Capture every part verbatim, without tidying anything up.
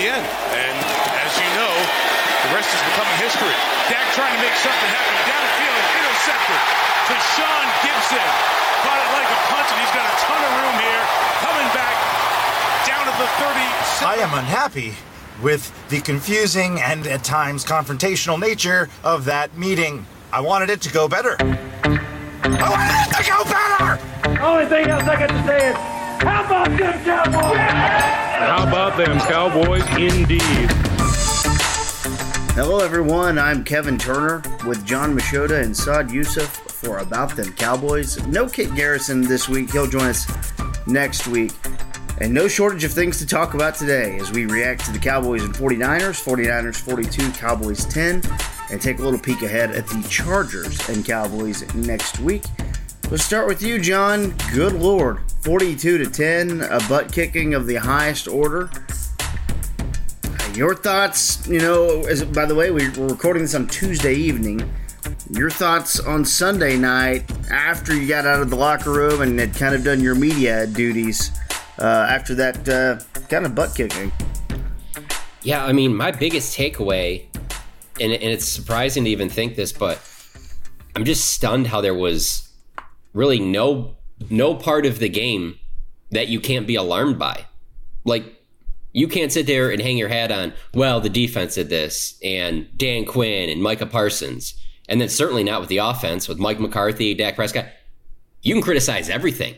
the end. And as you know, the rest is becoming history. Dak trying to make something happen downfield, intercepted to Sean Gibson. Caught it like a punch, and he's got a ton of room here. Coming back down to the thirty. I am unhappy with the confusing and at times confrontational nature of that meeting. I wanted it to go better. I wanted it to go better! The only thing else I got to say is, how about them Cowboys? How about them Cowboys, indeed. Hello, everyone. I'm Kevin Turner with John Machota and Saad Youssef for About Them Cowboys. No Kit Garrison this week. He'll join us next week. And no shortage of things to talk about today as we react to the Cowboys and forty-niners. forty-niners forty-two, Cowboys ten. And take a little peek ahead at the Chargers and Cowboys next week. Let's start with you, John. Good Lord. forty-two to ten, a butt kicking of the highest order. Your thoughts, you know, as, by the way, we're recording this on Tuesday evening. Your thoughts on Sunday night after you got out of the locker room and had kind of done your media duties uh, after that uh, kind of butt kicking. Yeah, I mean, my biggest takeaway, and, and it's surprising to even think this, but I'm just stunned how there was really no no part of the game that you can't be alarmed by. Like, you can't sit there and hang your hat on, well, the defense did this, and Dan Quinn and Micah Parsons, and then certainly not with the offense, with Mike McCarthy, Dak Prescott. You can criticize everything,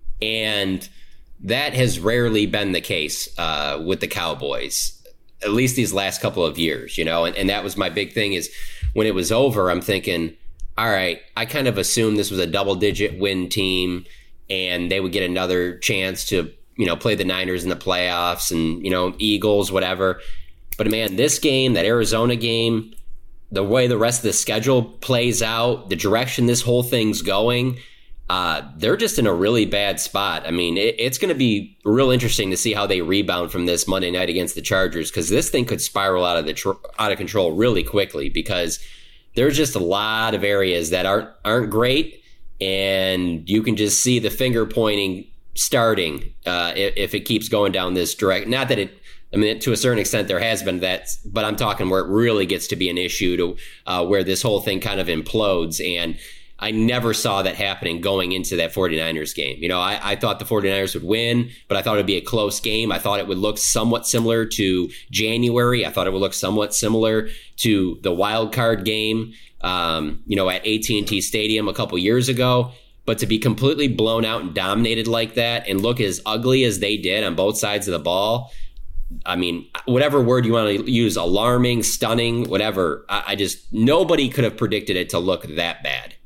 and that has rarely been the case uh, with the Cowboys, at least these last couple of years, you know, and, and that was my big thing is when it was over, I'm thinking, all right, I kind of assumed this was a double-digit win team, and they would get another chance to, you know, play the Niners in the playoffs and, you know, Eagles, whatever. But, man, this game, that Arizona game, the way the rest of the schedule plays out, the direction this whole thing's going, uh, they're just in a really bad spot. I mean, it, it's going to be real interesting to see how they rebound from this Monday night against the Chargers, because this thing could spiral out of the tr- out of control really quickly, because there's just a lot of areas that aren't aren't great, and you can just see the finger pointing starting uh, if, if it keeps going down this direct. Not that it, I mean, to a certain extent there has been that, but I'm talking where it really gets to be an issue to uh, where this whole thing kind of implodes. And I never saw that happening going into that forty-niners game. You know, I, I thought the forty-niners would win, but I thought it'd be a close game. I thought it would look somewhat similar to January. I thought it would look somewhat similar to the wild card game, um, you know, at A T and T Stadium a couple years ago. But to be completely blown out and dominated like that and look as ugly as they did on both sides of the ball, I mean, whatever word you want to use, alarming, stunning, whatever, I, I just, nobody could have predicted it to look that bad.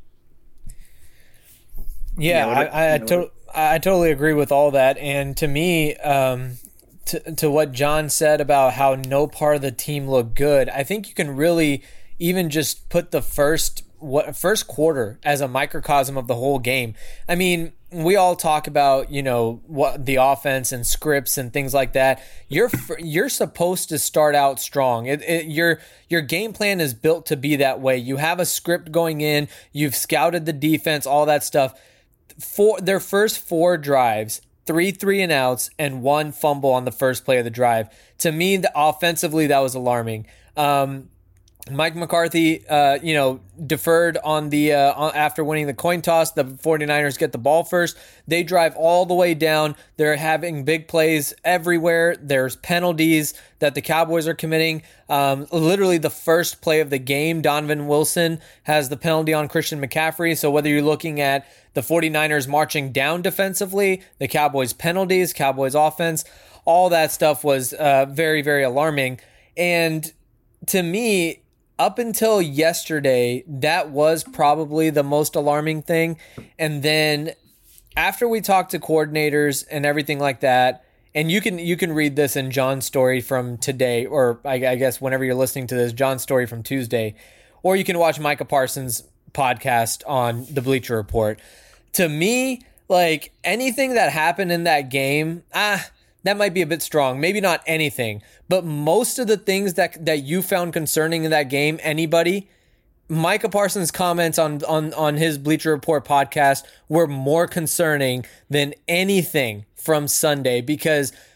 Yeah, you know, I, I, to, I totally agree with all that. And to me, um, to, to what John said about how no part of the team looked good, I think you can really even just put the first what first quarter as a microcosm of the whole game. I mean, we all talk about, you know, what the offense and scripts and things like that. You're you're supposed to start out strong. It, it, your your game plan is built to be that way. You have a script going in. You've scouted the defense, all that stuff. For their first four drives, three three and outs and one fumble on the first play of the drive. To me, the, offensively, that was alarming. Um, Mike McCarthy, uh, you know, deferred on the uh, on, after winning the coin toss. The forty-niners get the ball first. They drive all the way down. They're having big plays everywhere. There's penalties that the Cowboys are committing. Um, literally the first play of the game, Donovan Wilson has the penalty on Christian McCaffrey. So whether you're looking at the forty-niners marching down defensively, the Cowboys penalties, Cowboys offense, all that stuff was uh, very, very alarming. And to me, up until yesterday, that was probably the most alarming thing. And then after we talked to coordinators and everything like that, and you can you can read this in John's story from today, or I, I guess whenever you're listening to this, John's story from Tuesday, or you can watch Micah Parsons' podcast on the Bleacher Report. To me, like anything that happened in that game, ah, that might be a bit strong. Maybe not anything, but most of the things that that you found concerning in that game, anybody, Micah Parsons' comments on, on, on his Bleacher Report podcast were more concerning than anything from Sunday, because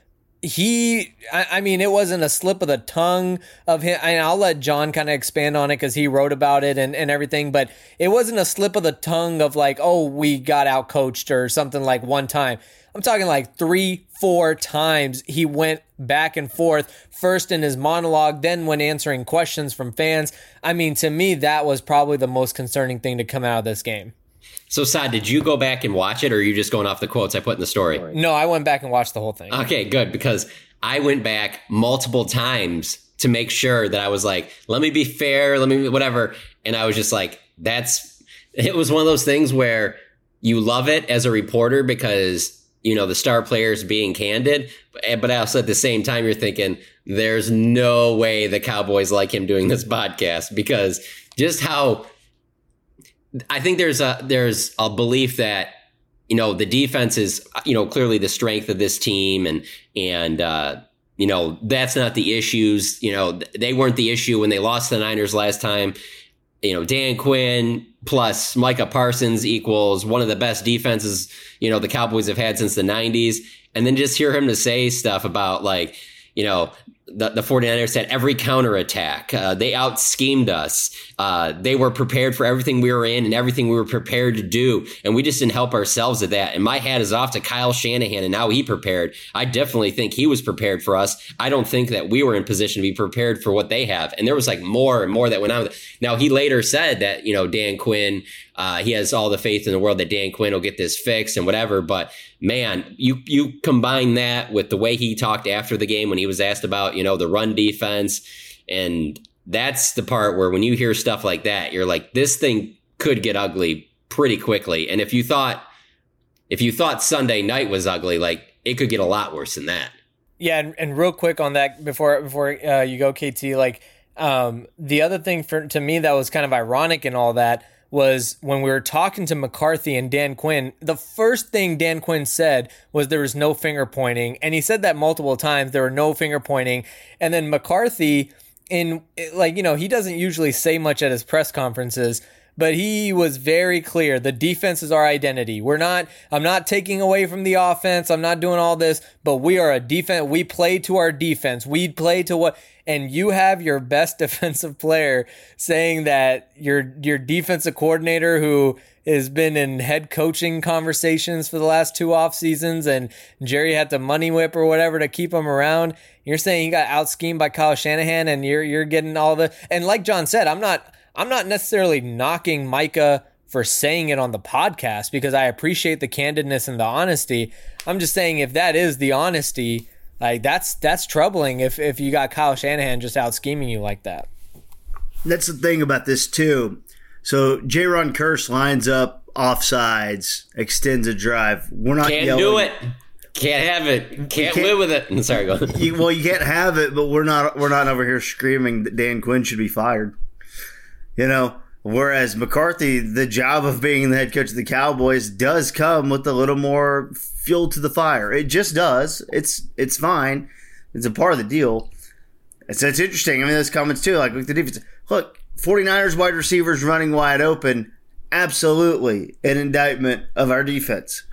he, I, I mean, it wasn't a slip of the tongue of him. And I'll let John kind of expand on it because he wrote about it and, and everything. But it wasn't a slip of the tongue of like, oh, we got out coached or something like one time. I'm talking like three, four times he went back and forth, first in his monologue, then when answering questions from fans. I mean, to me, that was probably the most concerning thing to come out of this game. So, Saad, did you go back and watch it, or are you just going off the quotes I put in the story? No, I went back and watched the whole thing. Okay, good, because I went back multiple times to make sure that I was like, let me be fair, let me whatever. And I was just like, that's, it was one of those things where you love it as a reporter because, you know, the star players being candid, but also at the same time, you're thinking there's no way the Cowboys like him doing this podcast, because just how I think there's a, there's a belief that, you know, the defense is, you know, clearly the strength of this team, and, and, uh, you know, that's not the issues. You know, they weren't the issue when they lost the Niners last time. You know, Dan Quinn plus Micah Parsons equals one of the best defenses, you know, the Cowboys have had since the nineties. And then just hear him to say stuff about, like, you know, the, the 49ers had every counterattack. Uh, they out-schemed us. Uh, they were prepared for everything we were in and everything we were prepared to do. And we just didn't help ourselves at that. And my hat is off to Kyle Shanahan and how he prepared. I definitely think he was prepared for us. I don't think that we were in position to be prepared for what they have. And there was like more and more that went on. Now, he later said that, you know, Dan Quinn, uh, he has all the faith in the world that Dan Quinn will get this fixed and whatever. But man, you, you combine that with the way he talked after the game when he was asked about, you know, the run defense. And that's the part where when you hear stuff like that, you're like, this thing could get ugly pretty quickly. And if you thought, if you thought Sunday night was ugly, like, it could get a lot worse than that. Yeah. And, and real quick on that before, before uh, you go, K T, like, um, the other thing for, to me, that was kind of ironic and all that was when we were talking to McCarthy and Dan Quinn, the first thing Dan Quinn said was there was no finger pointing. And he said that multiple times, there were no finger pointing. And then McCarthy, in like, you know, he doesn't usually say much at his press conferences, but he was very clear. The defense is our identity. We're not, I'm not taking away from the offense. I'm not doing all this, but we are a defense. We play to our defense. We play to what, and you have your best defensive player saying that your, your defensive coordinator who has been in head coaching conversations for the last two off seasons, and Jerry had to money whip or whatever to keep him around. You're saying he got out schemed by Kyle Shanahan, and you're, you're getting all the, and like John said, I'm not, I'm not necessarily knocking Micah for saying it on the podcast because I appreciate the candidness and the honesty. I'm just saying if that is the honesty, like that's that's troubling if, if you got Kyle Shanahan just out scheming you like that. That's the thing about this too. So J-Ron Kearse lines up offsides, extends a drive. We're not Can't yelling. do it. Can't have it. Can't, can't live with it. Sorry, go on. You, well, you can't have it, but we're not we're not over here screaming that Dan Quinn should be fired. You know, whereas McCarthy, the job of being the head coach of the Cowboys does come with a little more fuel to the fire. It just does. It's it's fine. It's a part of the deal. So it's interesting. I mean, those comments too, like with the defense. Look, 49ers wide receivers running wide open, absolutely an indictment of our defense.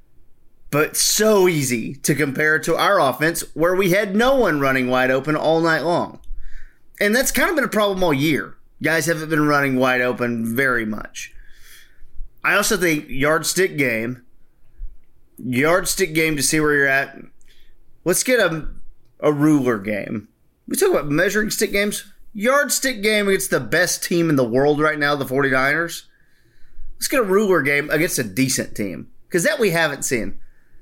But so easy to compare to our offense where we had no one running wide open all night long. And that's kind of been a problem all year. Guys haven't been running wide open very much. I also think yardstick game, yardstick game to see where you're at. Let's get a, a ruler game. We talk about measuring stick games. Yardstick game against the best team in the world right now, the 49ers. Let's get a ruler game against a decent team, because that we haven't seen.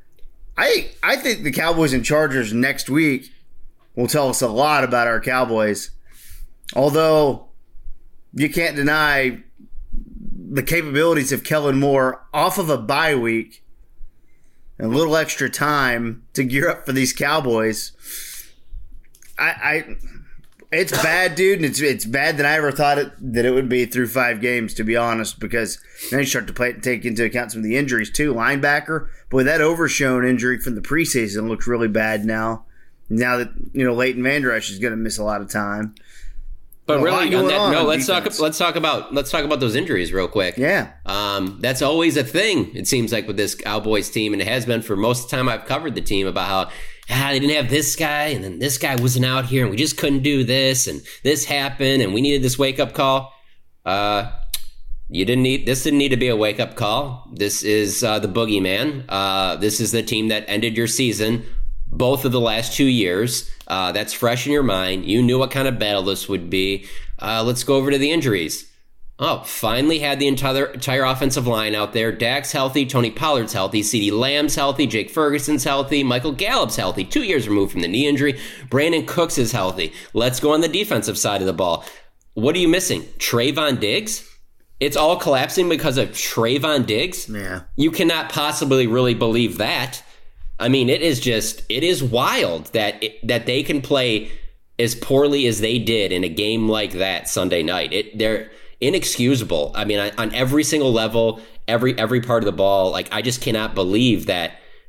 I I think the Cowboys and Chargers next week will tell us a lot about our Cowboys. Although you can't deny the capabilities of Kellen Moore off of a bye week and a little extra time to gear up for these Cowboys. I, I it's bad, dude, and it's it's bad that I ever thought it, that it would be through five games, to be honest, because then you start to play, take into account some of the injuries too. Linebacker, boy, that Overshown injury from the preseason looks really bad now. Now that, you know, Leighton Vander Esch is going to miss a lot of time. But Well, really, going on that, on no. on Let's defense. talk. Let's talk about. Let's talk about those injuries real quick. Yeah. Um, that's always a thing. It seems like with this Cowboys team, and it has been for most of the time I've covered the team, about how ah, they didn't have this guy, and then this guy wasn't out here, and we just couldn't do this, and this happened, and we needed this wake up call. Uh, you didn't need this. Didn't need to be a wake up call. This is uh, the boogeyman. Uh, this is the team that ended your season both of the last two years. Uh, that's fresh in your mind. You knew what kind of battle this would be. Uh, let's go over to the injuries. Oh, finally had the entire entire offensive line out there. Dak's healthy. Tony Pollard's healthy. CeeDee Lamb's healthy. Jake Ferguson's healthy. Michael Gallup's healthy. Two years removed from the knee injury. Brandon Cooks is healthy. Let's go on the defensive side of the ball. What are you missing? Trayvon Diggs? It's all collapsing because of Trayvon Diggs? Yeah. You cannot possibly really believe that. I mean, it is just, it is wild that it, that they can play as poorly as they did in a game like that Sunday night. It they're inexcusable. I mean, on, on every single level, every every part of the ball, like I just cannot believe that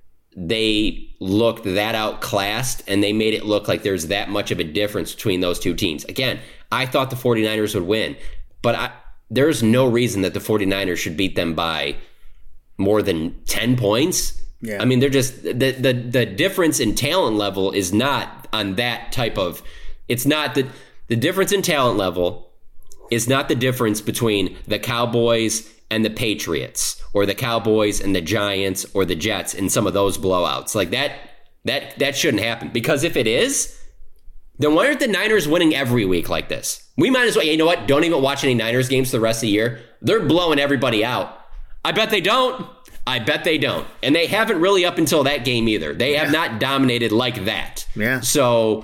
they looked that outclassed and they made it look like there's that much of a difference between those two teams. Again, I thought the 49ers would win, but I, there's no reason that the 49ers should beat them by more than ten points. Yeah. I mean, they're just the, the the difference in talent level is not on that type of. It's not the the difference in talent level is not the difference between the Cowboys and the Patriots, or the Cowboys and the Giants, or the Jets in some of those blowouts. Like that that that shouldn't happen, because if it is, then why aren't the Niners winning every week like this? We might as well. You know what? Don't even watch any Niners games the rest of the year. They're blowing everybody out. I bet they don't. I bet they don't. And they haven't really up until that game either. They have Yeah. not dominated like that. Yeah. So,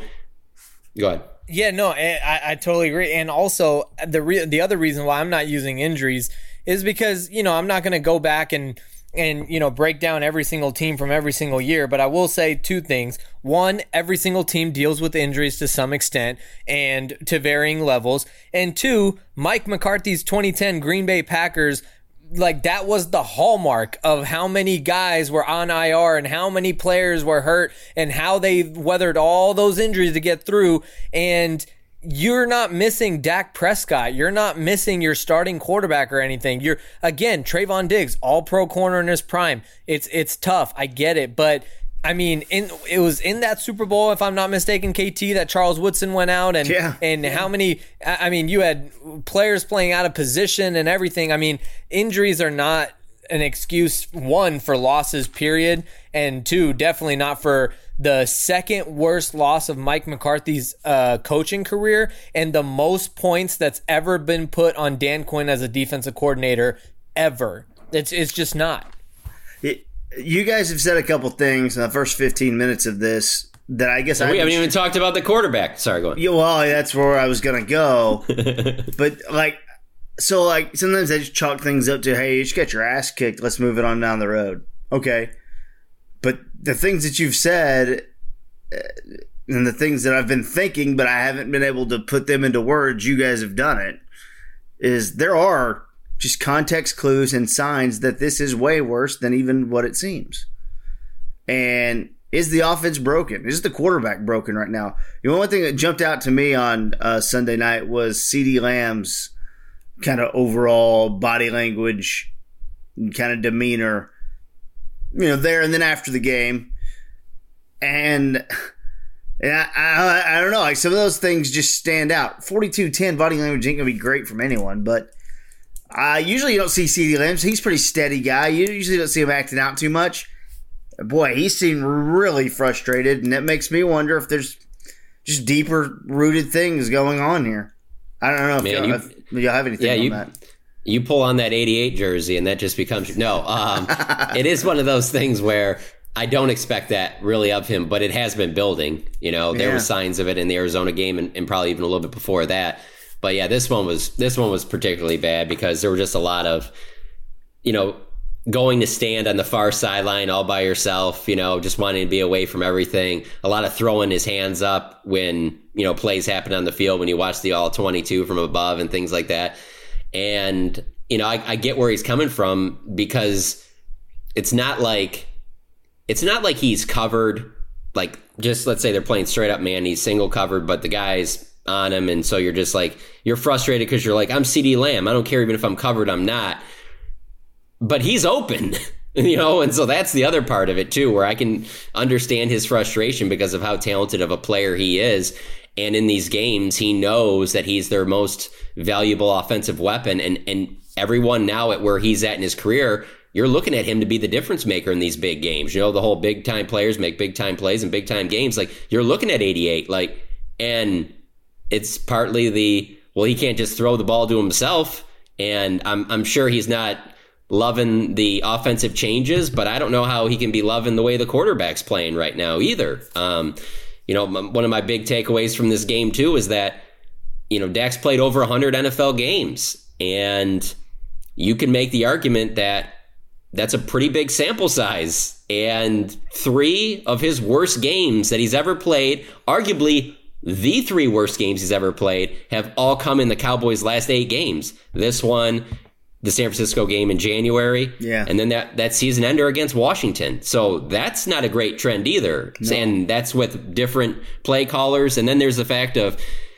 go ahead. Yeah, no, I, I totally agree. And also, the re- the other reason why I'm not using injuries is because, you know, I'm not going to go back and, and, you know, break down every single team from every single year. But I will say two things. One, every single team deals with injuries to some extent and to varying levels. And two, Mike McCarthy's twenty ten Green Bay Packers, like that was the hallmark of how many guys were on I R and how many players were hurt and how they weathered all those injuries to get through. And you're not missing Dak Prescott. You're not missing your starting quarterback or anything. You're, again, Trayvon Diggs, all pro corner in his prime. It's, it's tough. I get it. But I mean, in, it was in that Super Bowl, if I'm not mistaken, K T, that Charles Woodson went out, and yeah. and how many? I mean, you had players playing out of position and everything. I mean, injuries are not an excuse, one, for losses, period, and two, definitely not for the second worst loss of Mike McCarthy's uh, coaching career and the most points that's ever been put on Dan Quinn as a defensive coordinator ever. It's it's just not. It, You guys have said a couple things in the first fifteen minutes of this that I guess So I we haven't even talked about the quarterback. Sorry, go on. Yeah, well, that's where I was gonna go. But like, so like sometimes I just chalk things up to, hey, you just got your ass kicked. Let's move it on down the road. Okay, but the things that you've said uh, and the things that I've been thinking, but I haven't been able to put them into words. You guys have done it. Is there are just context clues and signs that this is way worse than even what it seems. And is the offense broken? Is the quarterback broken right now? You know, one thing that jumped out to me on uh, Sunday night was CeeDee Lamb's kind of overall body language and kind of demeanor, you know, there and then after the game. And, and I, I, I don't know, like some of those things just stand out. forty-two ten body language ain't going to be great from anyone, but Uh, usually you don't see CeeDee Lamb. He's a pretty steady guy. You usually don't see him acting out too much. Boy, he seemed really frustrated, and that makes me wonder if there's just deeper rooted things going on here. I don't know if, Man, y'all, you, if y'all have anything yeah, on you, that. You pull on that eighty-eight jersey, and that just becomes no. Um, it is one of those things where I don't expect that really of him, but it has been building. You know, there Yeah. were signs of it in the Arizona game, and, and probably even a little bit before that. But yeah, this one was this one was particularly bad because there were just a lot of, you know, going to stand on the far sideline all by yourself, you know, just wanting to be away from everything. A lot of throwing his hands up when, you know, plays happen on the field when you watch the all twenty-two from above and things like that. And, you know, I, I get where he's coming from because it's not like it's not like he's covered, like just let's say they're playing straight up man, he's single covered, but the guy's on him. And so you're just like, you're frustrated because you're like, I'm CeeDee Lamb. I don't care even if I'm covered, I'm not. But he's open, you know, and so that's the other part of it too, where I can understand his frustration because of how talented of a player he is. And in these games, he knows that he's their most valuable offensive weapon. And, and everyone now at where he's at in his career, you're looking at him to be the difference maker in these big games. You know, the whole big time players make big time plays in big time games. Like, you're looking at eighty-eight, like, and it's partly the, well, he can't just throw the ball to himself. And I'm I'm sure he's not loving the offensive changes, but I don't know how he can be loving the way the quarterback's playing right now either. Um, you know, one of my big takeaways from this game too is that, you know, Dak's played over one hundred N F L games, and you can make the argument that that's a pretty big sample size. And three of his worst games that he's ever played, arguably the three worst games he's ever played, have all come in the Cowboys' last eight games. This one, the San Francisco game in January, yeah, and then that, that season ender against Washington. So that's not a great trend either. No. And that's with different play callers. And then there's the fact of,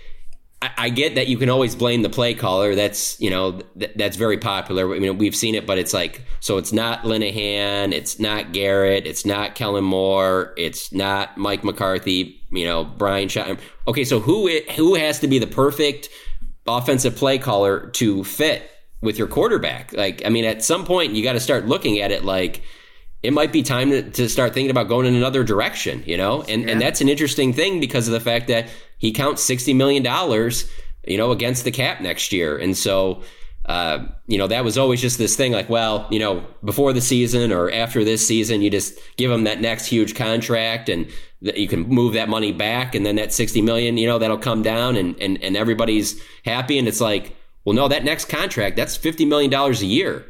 I, I get that you can always blame the play caller. That's, you know, th- that's very popular. I mean, we've seen it, but it's like, so it's not Linehan, it's not Garrett, it's not Kellen Moore, it's not Mike McCarthy, you know, Brian Shaw. Okay, so who it, who has to be the perfect offensive play caller to fit with your quarterback? Like, I mean, at some point you got to start looking at it like it might be time to, to start thinking about going in another direction, you know? And yeah. and that's an interesting thing because of the fact that he counts sixty million dollars, you know, against the cap next year. And so, uh, you know, that was always just this thing like, well, you know, before the season or after this season, you just give him that next huge contract and th- you can move that money back. And then that sixty million, you know, that'll come down and, and, and everybody's happy. And it's like, well, no, that next contract, that's fifty million dollars a year.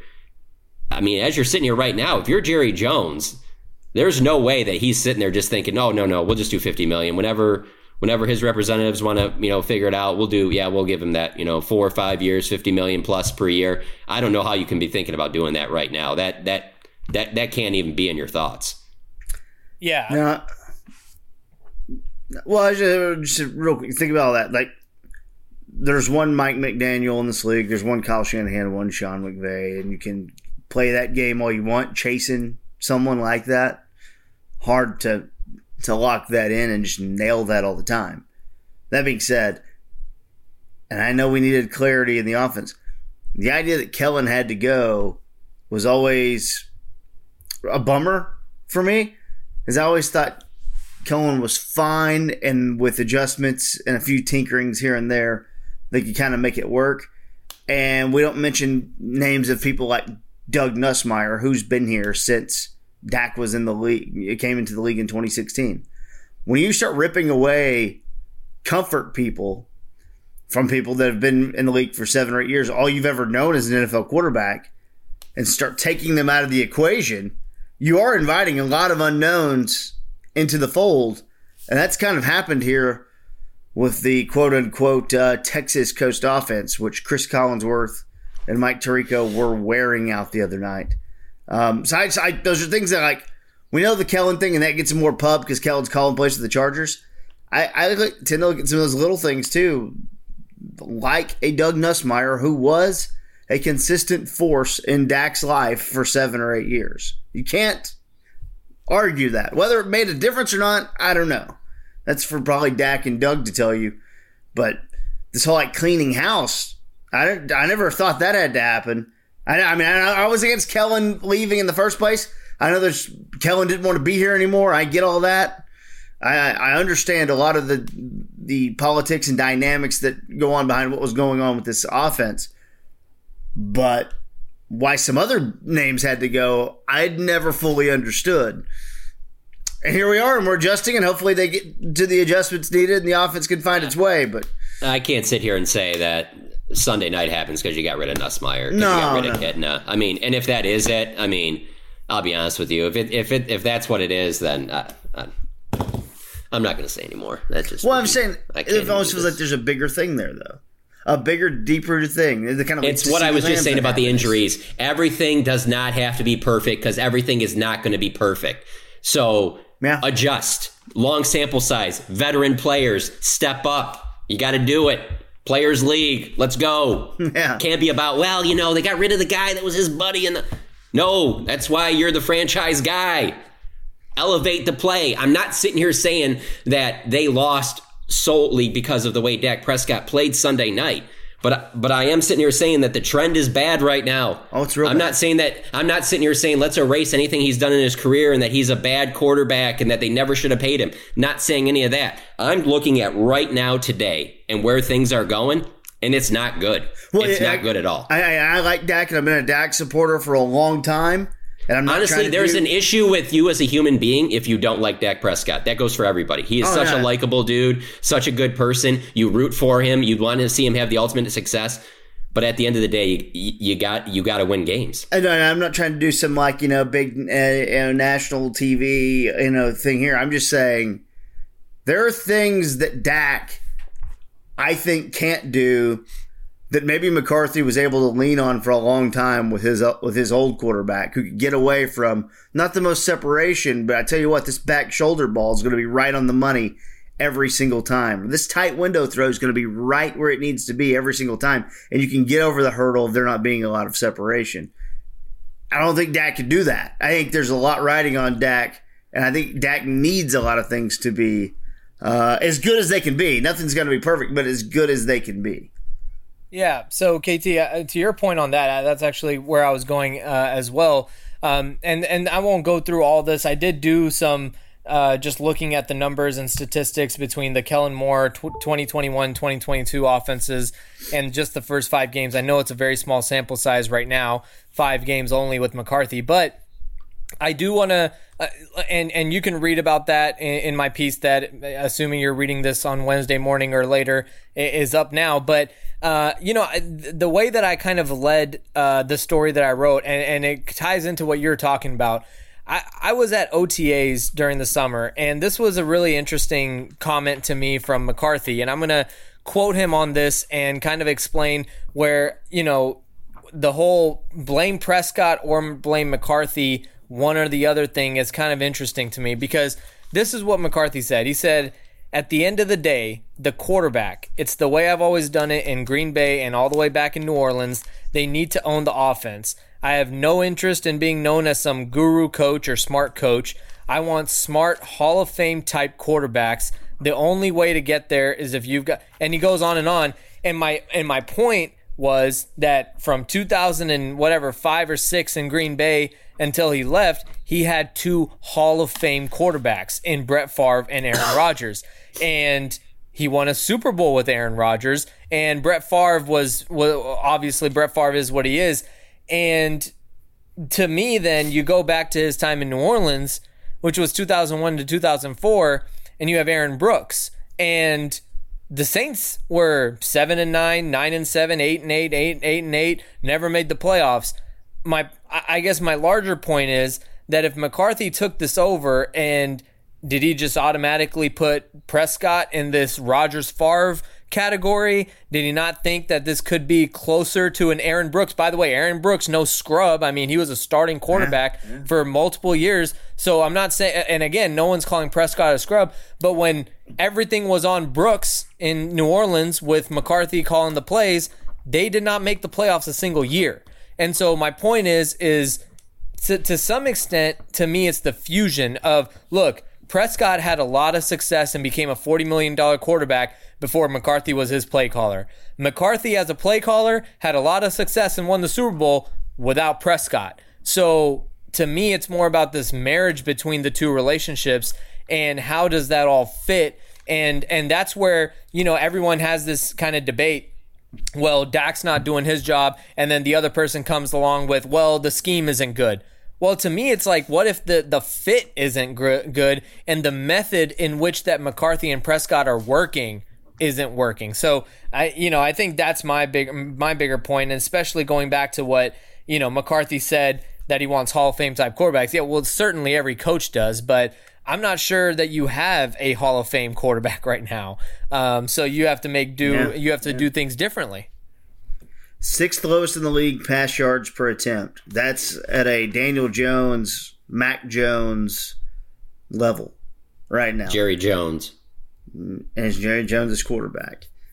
I mean, as you're sitting here right now, if you're Jerry Jones, there's no way that he's sitting there just thinking, no, no, no, we'll just do fifty million. Whenever whenever his representatives want to, you know, figure it out, we'll do, yeah, we'll give him that, you know, four or five years, fifty million plus per year. I don't know how you can be thinking about doing that right now. That that that that can't even be in your thoughts. Yeah. Now, well, I just, just real quick, think about all that. Like, there's one Mike McDaniel in this league. There's one Kyle Shanahan, one Sean McVay, and you can play that game all you want, chasing someone like that. Hard to to lock that in and just nail that all the time. That being said, and I know we needed clarity in the offense, the idea that Kellen had to go was always a bummer for me, because I always thought Kellen was fine, and with adjustments and a few tinkerings here and there, they could kind of make it work. And we don't mention names of people like Doug Nussmeier, who's been here since Dak was in the league. It came into the league in twenty sixteen. When you start ripping away comfort people from people that have been in the league for seven or eight years, all you've ever known as an N F L quarterback, and start taking them out of the equation, you are inviting a lot of unknowns into the fold. And that's kind of happened here with the quote-unquote uh, Texas Coast offense, which Chris Collinsworth and Mike Tirico were wearing out the other night. Um, so I, I, those are things that, like, we know the Kellen thing, and that gets some more pub because Kellen's calling plays for the Chargers. I, I tend to look at some of those little things, too, like a Doug Nussmeier, who was a consistent force in Dak's life for seven or eight years. You can't argue that. Whether it made a difference or not, I don't know. That's for probably Dak and Doug to tell you. But this whole, like, cleaning house, I, I never thought that had to happen. I, I mean, I, I was against Kellen leaving in the first place. I know there's Kellen didn't want to be here anymore. I get all that. I, I understand a lot of the the politics and dynamics that go on behind what was going on with this offense. But why some other names had to go, I'd never fully understood. And here we are, and we're adjusting, and hopefully they get to the adjustments needed and the offense can find its way. But I can't sit here and say that Sunday night happens because you got rid of Nussmeier, because no, you got rid no. of Kitna. I mean, and if that is it, I mean, I'll be honest with you. If it, if it, if that's what it is, then I, I, I'm not going to say anymore. That's just well, I'm saying it almost feels this. like there's a bigger thing there, though. A bigger, deeper thing. The kind of it's what I was just saying about the injuries. Everything does not have to be perfect because everything is not going to be perfect. So yeah. Adjust. Long sample size. Veteran players step up. You got to do it. Players League. Let's go. Yeah. Can't be about, well, you know, they got rid of the guy that was his buddy. And the... No, that's why you're the franchise guy. Elevate the play. I'm not sitting here saying that they lost solely because of the way Dak Prescott played Sunday night. But but I am sitting here saying that the trend is bad right now. Oh, it's real I'm bad. not saying that. I'm not sitting here saying let's erase anything he's done in his career and that he's a bad quarterback and that they never should have paid him. Not saying any of that. I'm looking at right now today and where things are going, and it's not good. Well, it's I, not good at all. I, I, I like Dak, and I've been a Dak supporter for a long time. And I'm not Honestly, there's do... an issue with you as a human being if you don't like Dak Prescott. That goes for everybody. He is oh, such yeah. a likable dude, such a good person. You root for him. You want to see him have the ultimate success. But at the end of the day, you, you got you got to win games. And I'm not trying to do some like you know big uh, you know, national T V you know thing here. I'm just saying there are things that Dak I think can't do that maybe McCarthy was able to lean on for a long time with his uh, with his old quarterback who could get away from not the most separation, but I tell you what, this back shoulder ball is going to be right on the money every single time. This tight window throw is going to be right where it needs to be every single time, and you can get over the hurdle of there not being a lot of separation. I don't think Dak could do that. I think there's a lot riding on Dak, and I think Dak needs a lot of things to be uh, as good as they can be. Nothing's going to be perfect, but as good as they can be. Yeah, so K T, uh, to your point on that, uh, that's actually where I was going uh, as well. Um, and, and I won't go through all this. I did do some uh, just looking at the numbers and statistics between the Kellen Moore twenty twenty-one twenty twenty-two offenses and just the first five games. I know it's a very small sample size right now, five games only with McCarthy, but I do want to, uh, and and you can read about that in, in my piece that, assuming you're reading this on Wednesday morning or later, is up now. But, uh, you know, the way that I kind of led uh, the story that I wrote, and, and it ties into what you're talking about, I, I was at O T As during the summer, and this was a really interesting comment to me from McCarthy, and I'm going to quote him on this and kind of explain where, you know, the whole blame Prescott or blame McCarthy, one or the other thing is kind of interesting to me, because this is what McCarthy said. He said, at the end of the day, the quarterback, it's the way I've always done it in Green Bay and all the way back in New Orleans. They need to own the offense. I have no interest in being known as some guru coach or smart coach. I want smart Hall of Fame type quarterbacks. The only way to get there is if you've got, and he goes on and on. And my, and my point was that from two thousand and whatever, five or six in Green Bay until he left, he had two Hall of Fame quarterbacks in Brett Favre and Aaron Rodgers. And he won a Super Bowl with Aaron Rodgers. And Brett Favre was, well, obviously Brett Favre is what he is. And to me, then you go back to his time in New Orleans, which was two thousand one to two thousand four, and you have Aaron Brooks. And the Saints were seven and nine, nine and seven, eight and eight, eight, eight and eight, never made the playoffs. My, I guess my larger point is that if McCarthy took this over, and did he just automatically put Prescott in this Rodgers Favre category? Did he not think that this could be closer to an Aaron Brooks? By the way, Aaron Brooks, no scrub. I mean, he was a starting quarterback yeah, yeah. for multiple years. So I'm not saying, and again, no one's calling Prescott a scrub, but when everything was on Brooks in New Orleans with McCarthy calling the plays, they did not make the playoffs a single year. And so my point is, is to, to some extent, to me, it's the fusion of, look, Prescott had a lot of success and became a forty million dollars quarterback before McCarthy was his play caller. McCarthy, as a play caller, had a lot of success and won the Super Bowl without Prescott. So to me, it's more about this marriage between the two relationships and how does that all fit. And and that's where, you know, everyone has this kind of debate. Well, Dak's not doing his job, and then the other person comes along with, well, the scheme isn't good. Well, to me, it's like, what if the, the fit isn't gr- good and the method in which that McCarthy and Prescott are working isn't working? So, I, you know, I think that's my big my bigger point, and especially going back to what, you know, McCarthy said that he wants Hall of Fame type quarterbacks. Yeah, well, certainly every coach does, but I'm not sure that you have a Hall of Fame quarterback right now. Um, so you have to make do. Yeah, you have to yeah. do things differently. Sixth lowest in the league pass yards per attempt. That's at a Daniel Jones, Mac Jones level right now. Jerry Jones. And it's Jerry Jones' quarterback.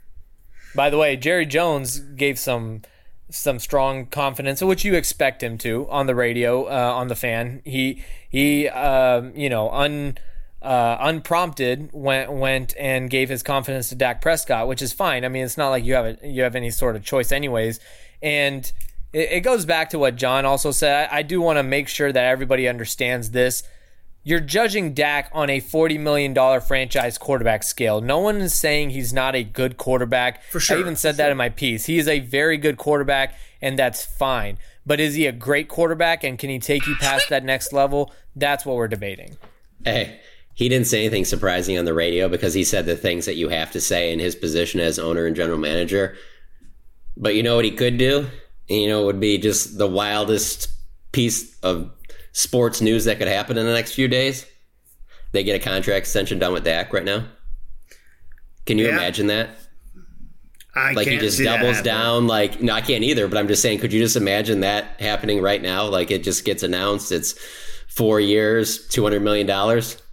By the way, Jerry Jones gave some some strong confidence, which you expect him to, on the radio, uh, on the fan. He he, uh, you know, un uh, unprompted went went and gave his confidence to Dak Prescott, which is fine. I mean, it's not like you have a, you have any sort of choice, anyways. And it, it goes back to what John also said. I, I do want to make sure that everybody understands this. You're judging Dak on a forty million dollars franchise quarterback scale. No one is saying he's not a good quarterback. For sure. I even said that sure. in my piece. He is a very good quarterback, and that's fine. But is he a great quarterback, and can he take you past that next level? That's what we're debating. Hey, he didn't say anything surprising on the radio because he said the things that you have to say in his position as owner and general manager. But you know what he could do? You know, it would be just the wildest piece of sports news that could happen in the next few days. They get a contract extension done with Dak right now. Can you yeah. imagine that? I like can't he just see doubles that down. Like, no, I can't either. But I'm just saying, could you just imagine that happening right now? Like it just gets announced. It's four years, two hundred million dollars.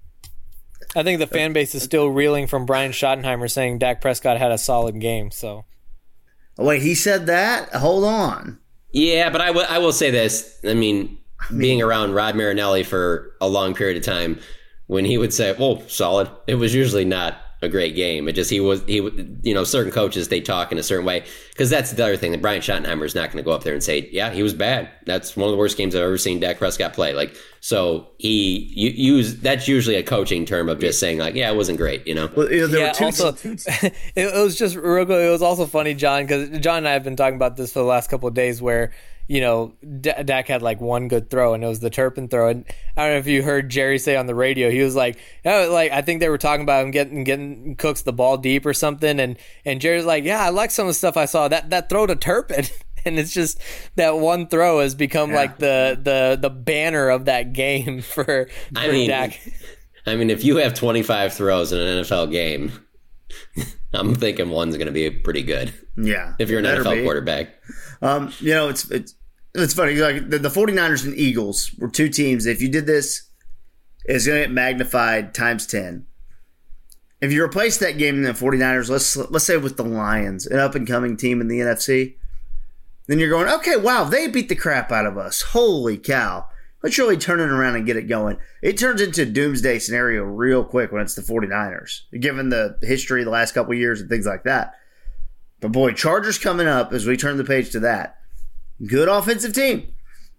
I think the fan base is still reeling from Brian Schottenheimer saying Dak Prescott had a solid game. So, oh, wait, he said that? Hold on. Yeah, but I, w- I will say this. I mean, I mean, being around Rod Marinelli for a long period of time, when he would say, "Well, solid," it was usually not a great game. It just he was he you know certain coaches, they talk in a certain way, because that's the other thing that Brian Schottenheimer is not going to go up there and say, "Yeah, he was bad. That's one of the worst games I've ever seen Dak Prescott play." Like, so he you, use that's usually a coaching term of just saying like, "Yeah, it wasn't great," you know. Well, you know, there yeah. were two Also, it, it was just real quick. It was also funny, John, because John and I have been talking about this for the last couple of days, where, you know, D- Dak had like one good throw, and it was the Turpin throw. And I don't know if you heard Jerry say on the radio, he was like, oh, like I think they were talking about him getting getting Cooks the ball deep or something, and and Jerry's like, yeah, I like some of the stuff I saw. That that throw to Turpin, and it's just that one throw has become yeah. like the the the banner of that game for, for I mean, Dak. I mean, if you have twenty-five throws in an N F L game, I'm thinking one's going to be pretty good. Yeah, if you're an N F L be. quarterback. Um, you know, it's it's it's funny. Like the, the 49ers and Eagles were two teams. If you did this, it's going to get magnified times ten. If you replace that game in the 49ers, let's let's say with the Lions, an up and coming team in the N F C, then you're going, okay, wow, they beat the crap out of us. Holy cow! Let's really turn it around and get it going. It turns into a doomsday scenario real quick when it's the 49ers, given the history of the last couple of years and things like that. But boy, Chargers coming up as we turn the page to that. Good offensive team.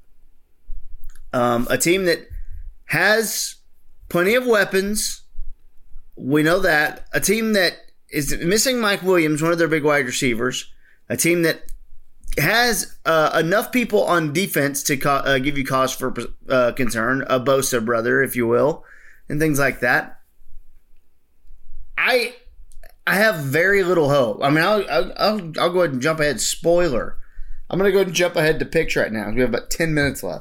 Um, a team that has plenty of weapons. We know that. A team that is missing Mike Williams, one of their big wide receivers. A team that has uh, enough people on defense to co- uh, give you cause for uh, concern. A Bosa brother, if you will, and things like that. I... I have very little hope. I mean, I'll, I'll, I'll, I'll go ahead and jump ahead. Spoiler. I'm going to go ahead and jump ahead to picks right now. We have about ten minutes left.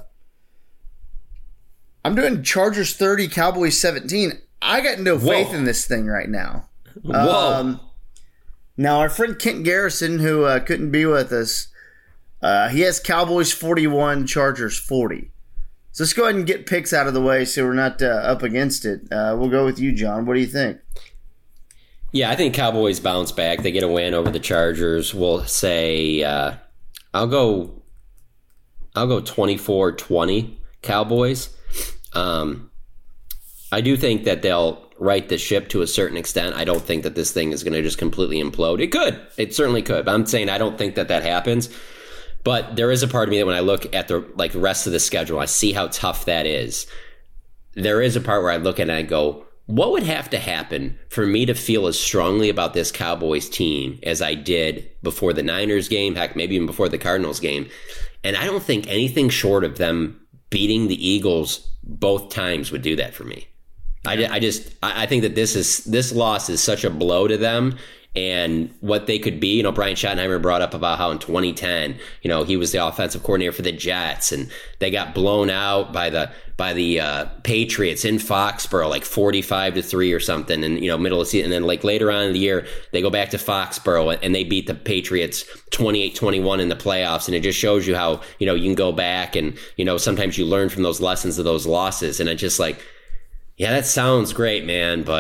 I'm doing Chargers thirty, Cowboys seventeen. I got no Whoa. faith in this thing right now. Whoa. Um, now, our friend Kent Garrison, who uh, couldn't be with us, uh, he has Cowboys forty-one, Chargers forty. So let's go ahead and get picks out of the way so we're not uh, up against it. Uh, we'll go with you, John. What do you think? Yeah, I think Cowboys bounce back. They get a win over the Chargers. We'll say uh, I'll go I'll go twenty-four twenty Cowboys. Um, I do think that they'll right the ship to a certain extent. I don't think that this thing is going to just completely implode. It could. It certainly could. But I'm saying I don't think that that happens. But there is a part of me that when I look at the like rest of the schedule, I see how tough that is. There is a part where I look at it and I go, what would have to happen for me to feel as strongly about this Cowboys team as I did before the Niners game, heck, maybe even before the Cardinals game? And I don't think anything short of them beating the Eagles both times would do that for me. I, I just I think that this is this loss is such a blow to them. And what they could be, you know, Brian Schottenheimer brought up about how in twenty ten, you know, he was the offensive coordinator for the Jets, and they got blown out by the by the uh, Patriots in Foxborough, like forty-five to three or something, and you know, middle of the season. And then like later on in the year, they go back to Foxborough and they beat the Patriots twenty-eight twenty-one in the playoffs. And it just shows you how, you know, you can go back and, you know, sometimes you learn from those lessons of those losses. And it's just like, yeah, that sounds great, man, but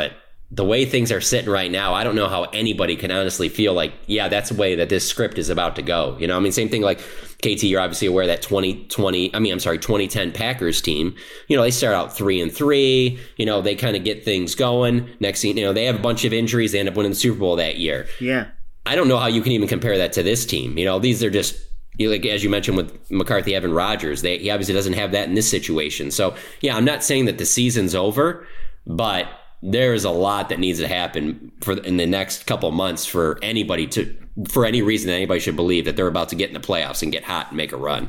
the way things are sitting right now, I don't know how anybody can honestly feel like, yeah, that's the way that this script is about to go. You know, I mean, same thing like K T, you're obviously aware that twenty twenty, I mean, I'm sorry, twenty ten Packers team, you know, they start out three and three, you know, they kind of get things going. Next thing, you know, they have a bunch of injuries. They end up winning the Super Bowl that year. Yeah. I don't know how you can even compare that to this team. You know, these are just, you know, like as you mentioned with McCarthy, Evan Rodgers, they, he obviously doesn't have that in this situation. So, yeah, I'm not saying that the season's over, but there is a lot that needs to happen for in the next couple of months for anybody to, for any reason that anybody should believe that they're about to get in the playoffs and get hot and make a run.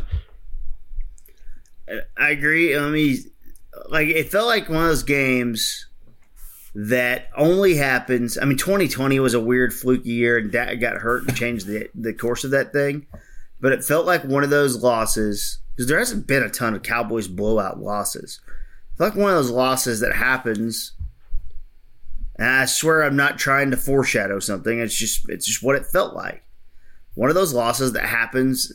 I agree. I mean, like it felt like one of those games that only happens. I mean, twenty twenty was a weird fluky year, and Dak got hurt and changed the the course of that thing. But it felt like one of those losses because there hasn't been a ton of Cowboys blowout losses. It felt like one of those losses that happens. And I swear I'm not trying to foreshadow something. It's just it's just what it felt like. One of those losses that happens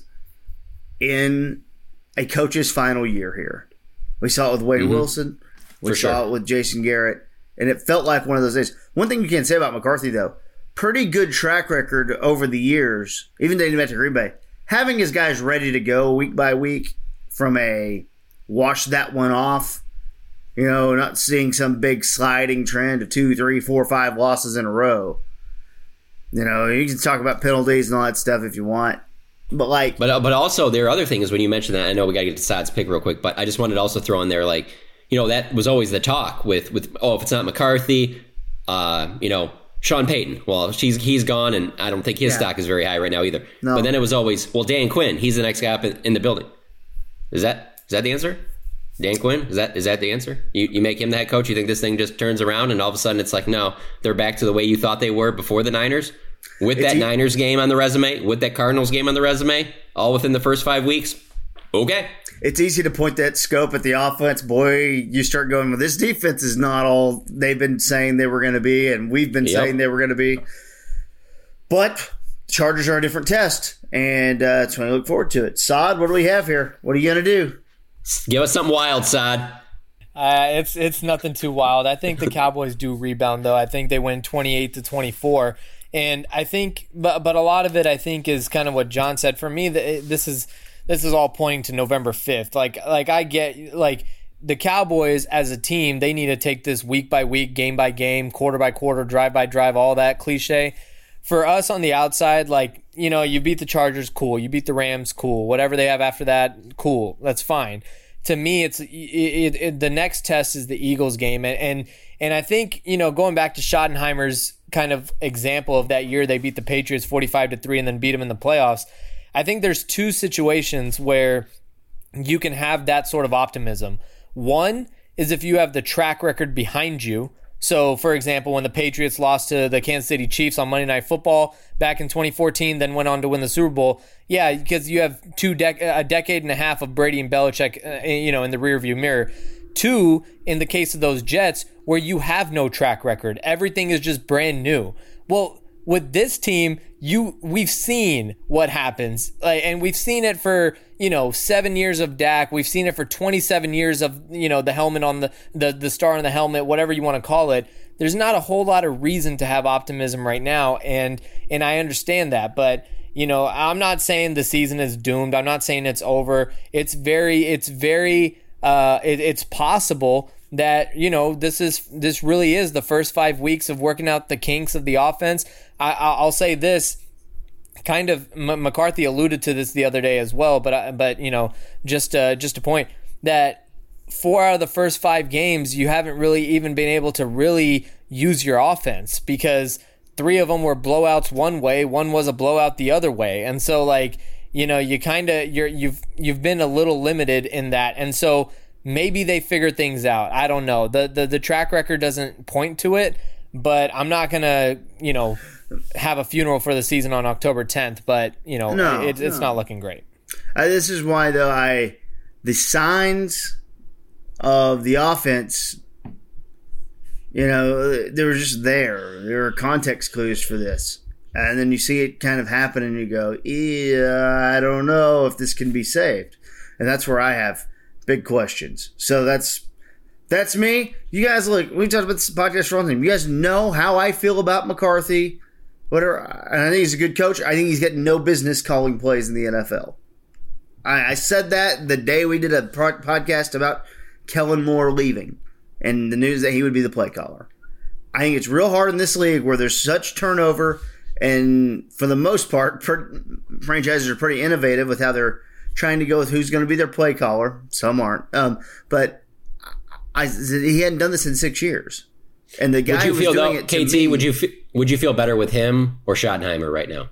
in a coach's final year here. We saw it with Wade mm-hmm. Wilson. We For saw sure. it with Jason Garrett. And it felt like one of those days. One thing you can't say about McCarthy, though, pretty good track record over the years, even dating back to Green Bay. Having his guys ready to go week by week from a wash that one off. You know, not seeing some big sliding trend of two, three, four, five losses in a row. You know, you can talk about penalties and all that stuff if you want. But, like... But uh, but also, there are other things when you mention that. I know we got to get to Saad's pick real quick, but I just wanted to also throw in there, like, you know, that was always the talk with, with oh, if it's not McCarthy, uh, you know, Sean Payton. Well, she's he's gone, and I don't think his yeah. stock is very high right now either. No. But then it was always, well, Dan Quinn, he's the next guy up in, in the building. Is that is that the answer? Dan Quinn? Is that is that the answer? You you make him the head coach, you think this thing just turns around and all of a sudden it's like, no, they're back to the way you thought they were before the Niners? With that e- Niners game on the resume, with that Cardinals game on the resume, all within the first five weeks? Okay. It's easy to point that scope at the offense. Boy, you start going, well, this defense is not all they've been saying they were going to be, and we've been yep. saying they were going to be. But Chargers are a different test, and uh, that's when I look forward to it. Saad, what do we have here? What are you going to do? Give us something wild, Saad. Uh, it's it's nothing too wild. I think the Cowboys do rebound, though. I think they win twenty-eight to twenty-four. And I think, but but a lot of it, I think, is kind of what John said. For me, this is this is all pointing to November fifth. Like like I get like the Cowboys as a team, they need to take this week by week, game by game, quarter by quarter, drive by drive, all that cliche. For us on the outside, like, you know, you beat the Chargers, cool. You beat the Rams, cool. Whatever they have after that, cool. That's fine. To me, it's it, it, it, the next test is the Eagles game, and, and and I think, you know, going back to Schottenheimer's kind of example of that year, they beat the Patriots forty-five to three and then beat them in the playoffs. I think there's two situations where you can have that sort of optimism. One is if you have the track record behind you. So, for example, when the Patriots lost to the Kansas City Chiefs on Monday Night Football back in twenty fourteen, then went on to win the Super Bowl, yeah, because you have two dec- a decade and a half of Brady and Belichick, uh, you know, in the rearview mirror. Two, in the case of those Jets, where you have no track record, everything is just brand new. Well, with this team, you we've seen what happens, like, and we've seen it for, you know, seven years of Dak. We've seen it for twenty-seven years of, you know, the helmet on the, the, the star on the helmet, whatever you want to call it. There's not a whole lot of reason to have optimism right now, and and I understand that, but, you know, I'm not saying the season is doomed. I'm not saying it's over. It's very, it's very, uh, it, it's possible that, you know, this is this really is the first five weeks of working out the kinks of the offense. I, I'll say this, kind of, M- McCarthy alluded to this the other day as well, but but you know, just uh, just a point that four out of the first five games you haven't really even been able to really use your offense, because three of them were blowouts one way, one was a blowout the other way, and so, like, you know, you kind of you're you've you've been a little limited in that, and so maybe they figure things out. I don't know. The the the track record doesn't point to it, but I'm not gonna, you know, have a funeral for the season on October tenth, but, you know, no, it, it's no. not looking great. Uh, this is why, though, I the signs of the offense, you know, they were just there. There were context clues for this. And then you see it kind of happen and you go, yeah, I don't know if this can be saved. And that's where I have big questions. So that's That's me. You guys, look, we've talked about this podcast for a long time. You guys know how I feel about McCarthy. Whatever. And I think he's a good coach. I think he's got no business calling plays in the N F L. I, I said that the day we did a pro- podcast about Kellen Moore leaving and the news that he would be the play caller. I think it's real hard in this league where there's such turnover, and for the most part, per- franchises are pretty innovative with how they're trying to go with who's going to be their play caller. Some aren't. Um, but I, he hadn't done this in six years. And the guy would you who feel was doing though, it K T, me, would you f- would you feel better with him or Schottenheimer right now?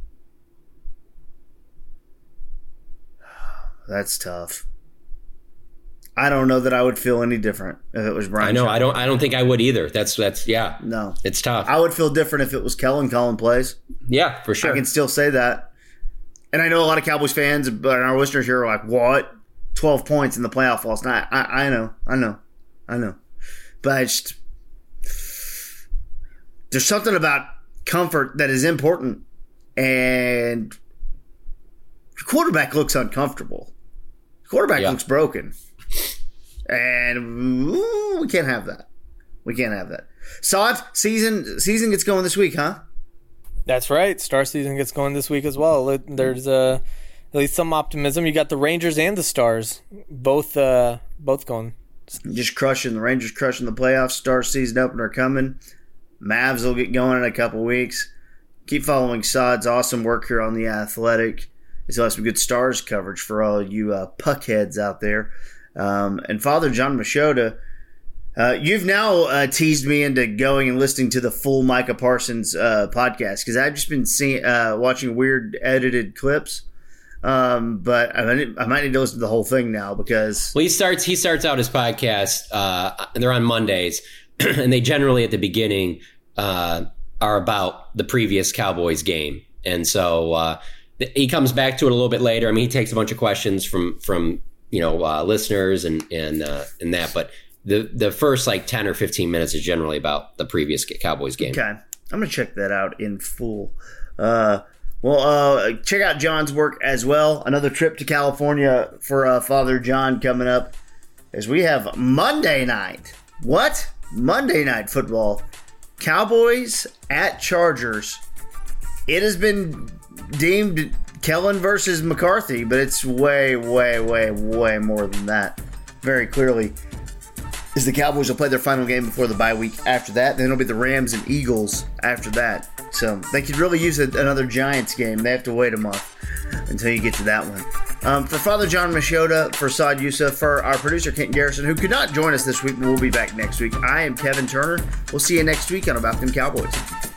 That's tough. I don't know that I would feel any different if it was Brian. I know. Schottenheimer. I don't. I don't think I would either. That's that's yeah. No, it's tough. I would feel different if it was Kellen calling plays. Yeah, for sure. I can still say that. And I know a lot of Cowboys fans, but our listeners here are like, "What? twelve points in the playoff last night?" I, I know, I know, I know. But I just, there's something about comfort that is important, and the quarterback looks uncomfortable. The quarterback yeah. looks broken, and ooh, we can't have that. We can't have that. Saad, season season gets going this week, huh? That's right. Star season gets going this week as well. There's uh, at least some optimism. You got the Rangers and the Stars, both uh, both going. Just crushing the Rangers, crushing the playoffs. Star season opener coming. Mavs will get going in a couple weeks. Keep following Saad's awesome work here on The Athletic. He's got some good Stars coverage for all you uh, puckheads out there. Um, and Father John Machota, uh, you've now uh, teased me into going and listening to the full Micah Parsons uh, podcast because I've just been seeing, uh, watching weird edited clips. Um, but I might, I might need to listen to the whole thing now because well, he starts he starts out his podcast. Uh, they're on Mondays, and they generally at the beginning uh, are about the previous Cowboys game, and so uh, he comes back to it a little bit later. I mean, he takes a bunch of questions from from you know uh, listeners and and uh, and that, but the the first like ten or fifteen minutes is generally about the previous Cowboys game. Okay, I'm gonna check that out in full. Uh, Well, uh, check out John's work as well. Another trip to California for uh, Father John coming up as we have Monday night. What? Monday night football. Cowboys at Chargers. It has been deemed Kellen versus McCarthy, but it's way, way, way, way more than that. Very clearly. Is the Cowboys will play their final game before the bye week after that. Then it'll be the Rams and Eagles after that. So they could really use a, another Giants game. They have to wait a month until you get to that one. Um, for Father John Machota, for Saad Yousuf, for our producer Kent Garrison, who could not join us this week, but we'll be back next week. I am Kevin Turner. We'll see you next week on About Them Cowboys.